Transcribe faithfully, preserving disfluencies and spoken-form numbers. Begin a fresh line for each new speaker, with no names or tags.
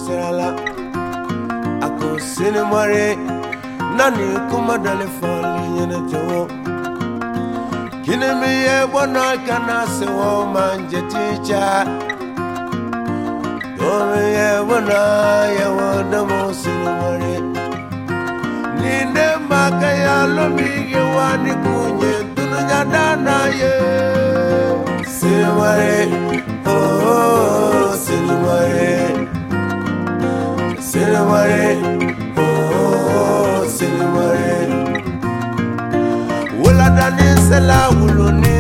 serala ako sinemare nani kuma dale fali nyene jowo kine mi ye bona kana se wo manje ticha do mi ye bona ye wo da mo sinemare ninde makaya lo mi ge wani kunye tunu nyadana ye sinemare oh sinemare sinemare oh sinemare wala dani sela wuluni